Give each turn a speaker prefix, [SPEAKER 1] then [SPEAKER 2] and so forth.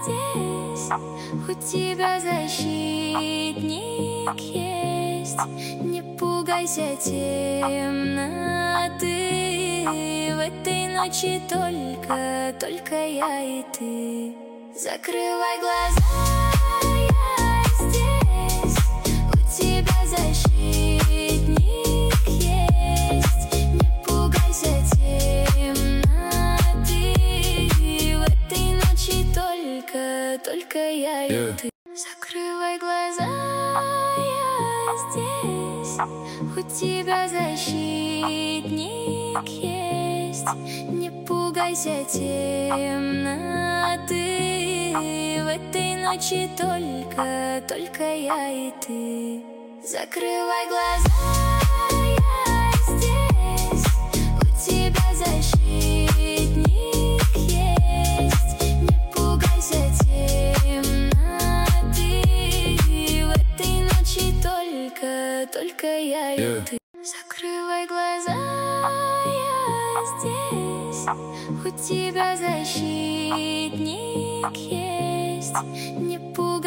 [SPEAKER 1] здесь, у тебя защитник есть. Не пугайся темноты, в этой ночи только я и ты. Закрывай глаза, я здесь, у тебя защитник есть. Не пугайся темноты, в этой ночи только я и ты. Закрывай глаза, я здесь, у тебя защитник есть. Не пугайся темноты, в этой ночи только я и ты. Закрывай глаза, я здесь, у тебя защитник есть. Не пугайся темноты, в этой ночи только я и ты. Закрывай глаза, я здесь, у тебя защитник есть. Не пугайся.